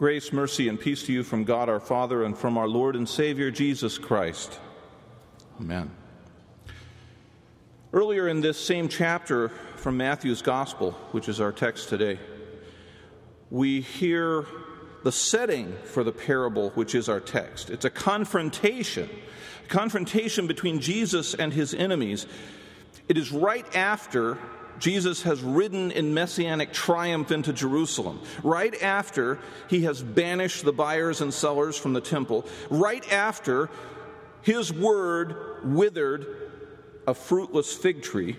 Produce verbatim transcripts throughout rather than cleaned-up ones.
Grace, mercy, and peace to you from God our Father and from our Lord and Savior Jesus Christ. Amen. Earlier in this same chapter from Matthew's Gospel, which is our text today, we hear the setting for the parable, which is our text. It's a confrontation, a confrontation between Jesus and his enemies. It is right after Jesus has ridden in messianic triumph into Jerusalem, right after he has banished the buyers and sellers from the temple, right after his word withered a fruitless fig tree.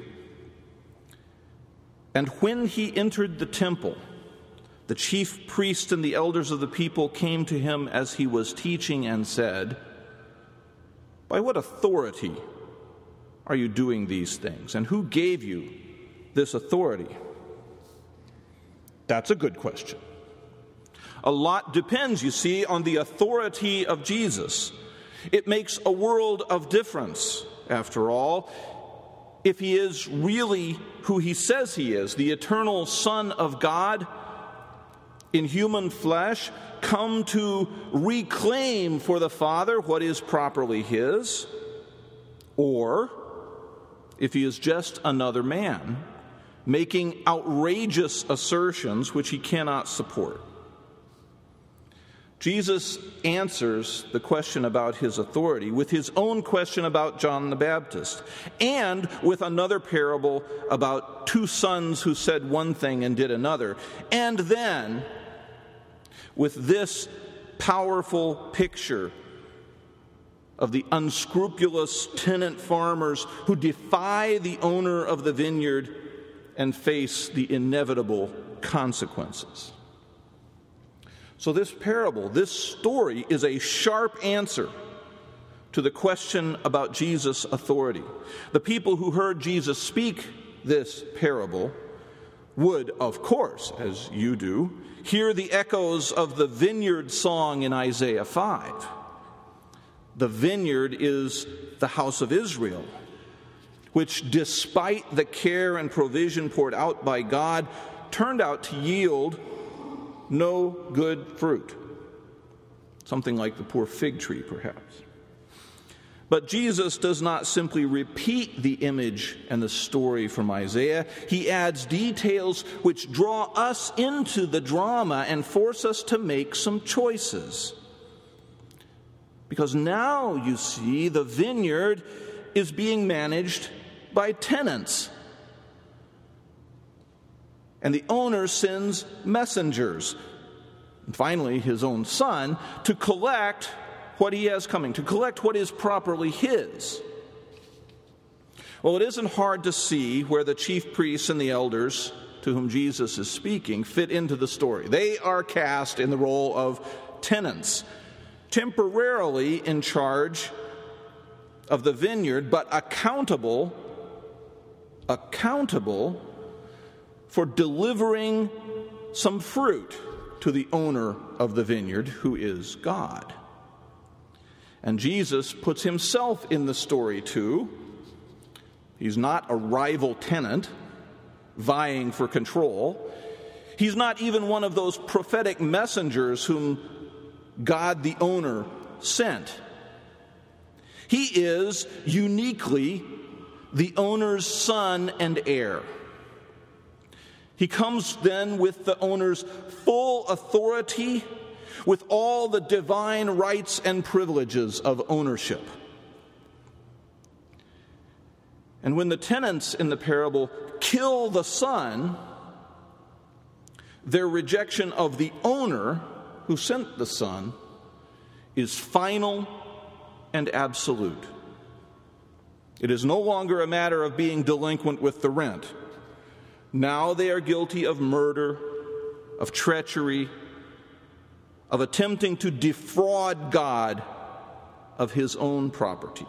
And when he entered the temple, the chief priests and the elders of the people came to him as he was teaching and said, "By what authority are you doing these things? And who gave you this authority?" That's a good question. A lot depends, you see, on the authority of Jesus. It makes a world of difference, after all, if he is really who he says he is, the eternal Son of God in human flesh, come to reclaim for the Father what is properly his, or if he is just another man making outrageous assertions which he cannot support. Jesus answers the question about his authority with his own question about John the Baptist, and with another parable about two sons who said one thing and did another, and then with this powerful picture of the unscrupulous tenant farmers who defy the owner of the vineyard and face the inevitable consequences. So this parable, this story, is a sharp answer to the question about Jesus' authority. The people who heard Jesus speak this parable would, of course, as you do, hear the echoes of the vineyard song in Isaiah five. The vineyard is the house of Israel, which, despite the care and provision poured out by God, turned out to yield no good fruit. Something like the poor fig tree, perhaps. But Jesus does not simply repeat the image and the story from Isaiah. He adds details which draw us into the drama and force us to make some choices. Because now, you see, the vineyard is being managed by tenants. And the owner sends messengers, and finally his own son, to collect what he has coming, to collect what is properly his. Well, it isn't hard to see where the chief priests and the elders to whom Jesus is speaking fit into the story. They are cast in the role of tenants, temporarily in charge of the vineyard, but accountable accountable for delivering some fruit to the owner of the vineyard, who is God. And Jesus puts himself in the story too. He's not a rival tenant vying for control. He's not even one of those prophetic messengers whom God the owner sent. He is uniquely the owner's son and heir. He comes then with the owner's full authority, with all the divine rights and privileges of ownership. And when the tenants in the parable kill the son, their rejection of the owner who sent the son is final and absolute. It is no longer a matter of being delinquent with the rent. Now they are guilty of murder, of treachery, of attempting to defraud God of his own property.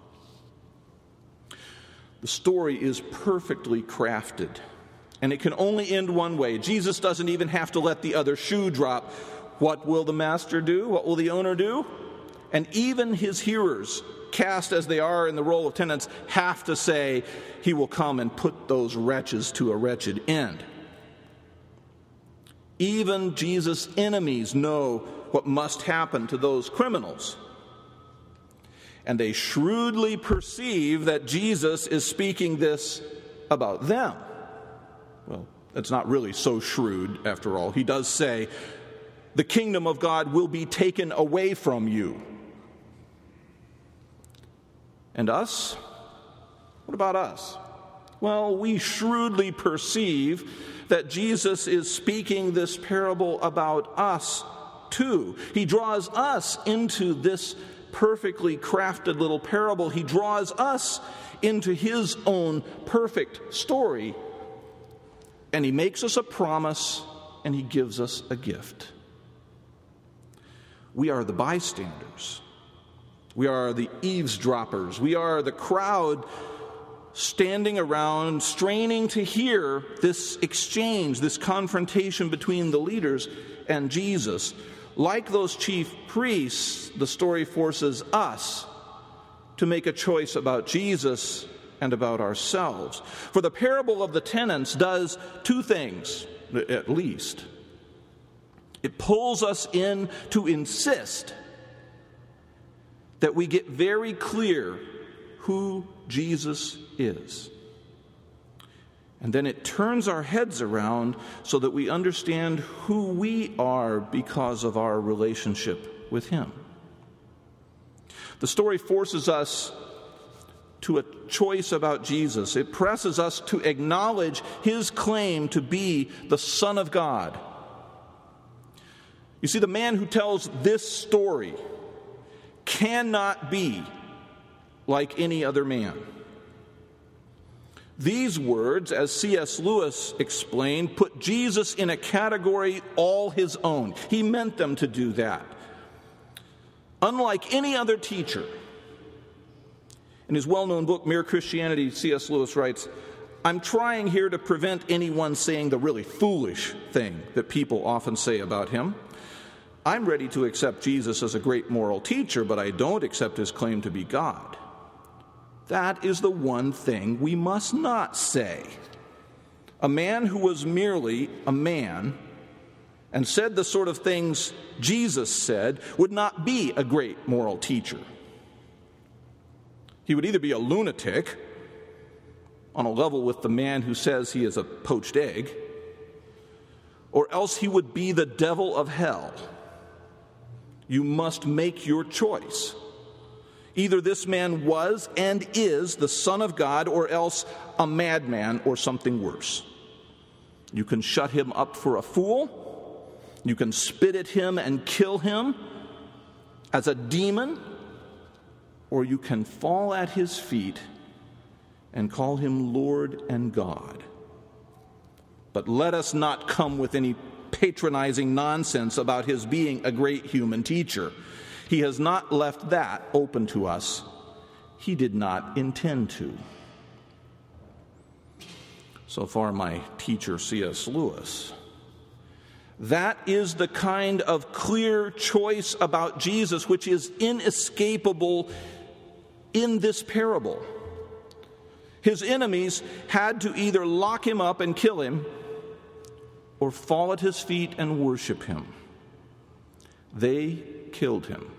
The story is perfectly crafted, and it can only end one way. Jesus doesn't even have to let the other shoe drop. What will the master do? What will the owner do? And even his hearers, cast as they are in the role of tenants, have to say, he will come and put those wretches to a wretched end. Even Jesus' enemies know what must happen to those criminals. And they shrewdly perceive that Jesus is speaking this about them. Well, it's not really so shrewd, after all. He does say, the kingdom of God will be taken away from you. And us? What about us? Well, we shrewdly perceive that Jesus is speaking this parable about us too. He draws us into this perfectly crafted little parable. He draws us into his own perfect story. And he makes us a promise, and he gives us a gift. We are the bystanders. We are the eavesdroppers. We are the crowd standing around, straining to hear this exchange, this confrontation between the leaders and Jesus. Like those chief priests, the story forces us to make a choice about Jesus and about ourselves. For the parable of the tenants does two things, at least. It pulls us in to insist that we get very clear who Jesus is. And then it turns our heads around so that we understand who we are because of our relationship with him. The story forces us to a choice about Jesus. It presses us to acknowledge his claim to be the Son of God. You see, the man who tells this story cannot be like any other man. These words, as C S Lewis explained, put Jesus in a category all his own. He meant them to do that. Unlike any other teacher, in his well-known book, Mere Christianity, C S Lewis writes, I'm trying here to prevent anyone saying the really foolish thing that people often say about him. I'm ready to accept Jesus as a great moral teacher, but I don't accept his claim to be God. That is the one thing we must not say. A man who was merely a man and said the sort of things Jesus said would not be a great moral teacher. He would either be a lunatic, on a level with the man who says he is a poached egg, or else he would be the devil of hell. You must make your choice. Either this man was and is the Son of God, or else a madman or something worse. You can shut him up for a fool. You can spit at him and kill him as a demon, or you can fall at his feet and call him Lord and God. But let us not come with any patronizing nonsense about his being a great human teacher. He has not left that open to us. He did not intend to. So far, my teacher, C S Lewis. That is the kind of clear choice about Jesus which is inescapable in this parable. His enemies had to either lock him up and kill him or fall at his feet and worship him. They killed him.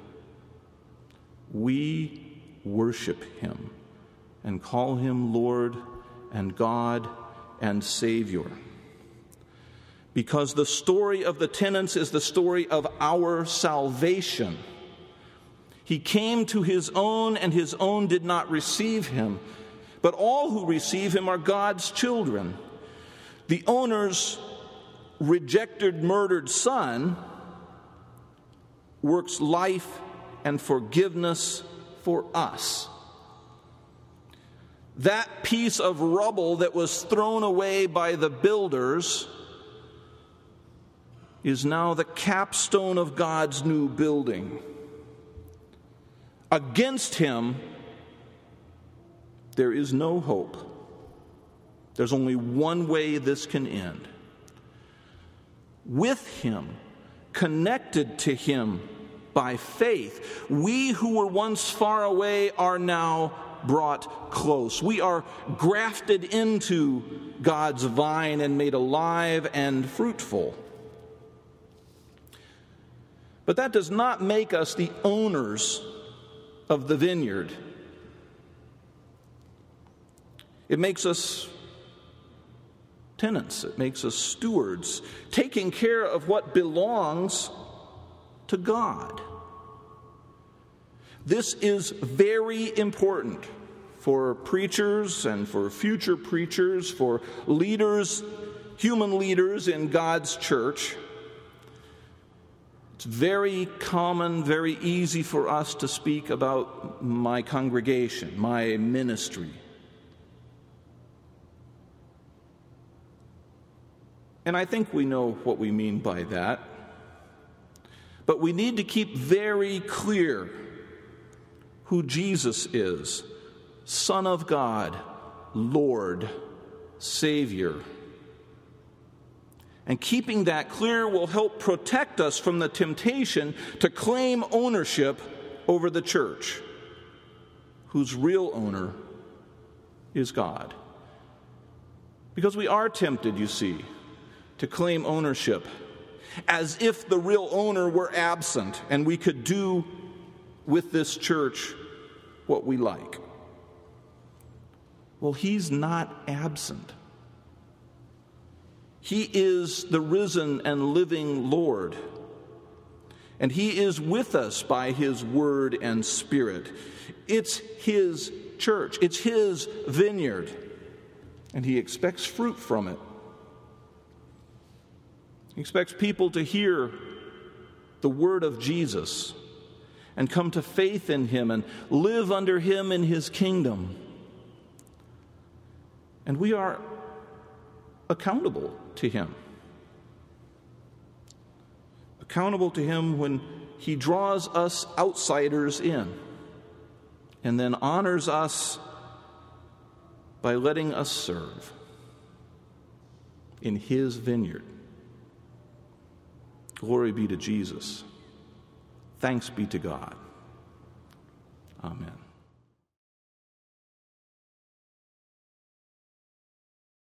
We worship him and call him Lord and God and Savior. Because the story of the tenants is the story of our salvation. He came to his own, and his own did not receive him. But all who receive him are God's children. The owner's rejected, murdered son works life and forgiveness for us. That piece of rubble that was thrown away by the builders is now the capstone of God's new building. Against him, there is no hope. There's only one way this can end. With him, connected to him by faith, we who were once far away are now brought close. We are grafted into God's vine and made alive and fruitful. But that does not make us the owners of the vineyard. It makes us tenants. It makes us stewards, taking care of what belongs to God. This is very important for preachers and for future preachers, for leaders, human leaders in God's church. It's very common, very easy for us to speak about my congregation, my ministry. And I think we know what we mean by that. But we need to keep very clear who Jesus is: Son of God, Lord, Savior. And keeping that clear will help protect us from the temptation to claim ownership over the church, whose real owner is God. Because we are tempted, you see, to claim ownership as if the real owner were absent and we could do with this church what we like. Well, he's not absent. He is the risen and living Lord. And he is with us by his word and spirit. It's his church. It's his vineyard. And he expects fruit from it. He expects people to hear the word of Jesus and come to faith in him and live under him in his kingdom. And we are accountable to him. Accountable to him when he draws us outsiders in and then honors us by letting us serve in his vineyard. Glory be to Jesus. Thanks be to God. Amen.